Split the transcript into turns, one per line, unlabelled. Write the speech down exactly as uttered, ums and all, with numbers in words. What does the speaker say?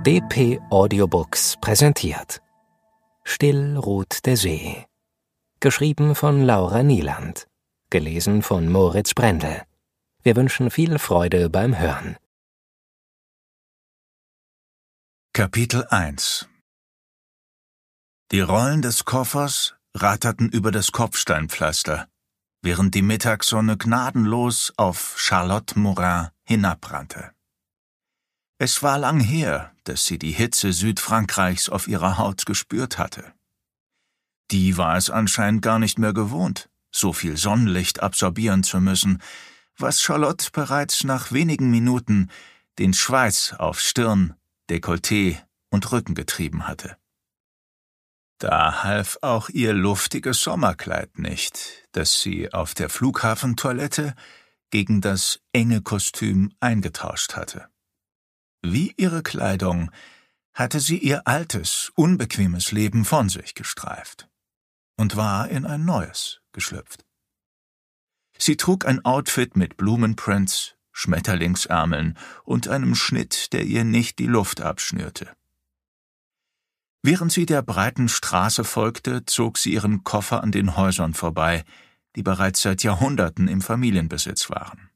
D P Audiobooks präsentiert Still ruht der See. Geschrieben von Laura Nieland. Gelesen von Moritz Brendel. Wir wünschen viel Freude beim Hören.
Kapitel eins. Die Rollen des Koffers ratterten über das Kopfsteinpflaster, während die Mittagssonne gnadenlos auf Charlotte Morin hinabbrannte. Es war lang her, dass sie die Hitze Südfrankreichs auf ihrer Haut gespürt hatte. Die war es anscheinend gar nicht mehr gewohnt, so viel Sonnenlicht absorbieren zu müssen, was Charlotte bereits nach wenigen Minuten den Schweiß auf Stirn, Dekolleté und Rücken getrieben hatte. Da half auch ihr luftiges Sommerkleid nicht, das sie auf der Flughafentoilette gegen das enge Kostüm eingetauscht hatte. Wie ihre Kleidung hatte sie ihr altes, unbequemes Leben von sich gestreift und war in ein neues geschlüpft. Sie trug ein Outfit mit Blumenprints, Schmetterlingsärmeln und einem Schnitt, der ihr nicht die Luft abschnürte. Während sie der breiten Straße folgte, zog sie ihren Koffer an den Häusern vorbei, die bereits seit Jahrhunderten im Familienbesitz waren.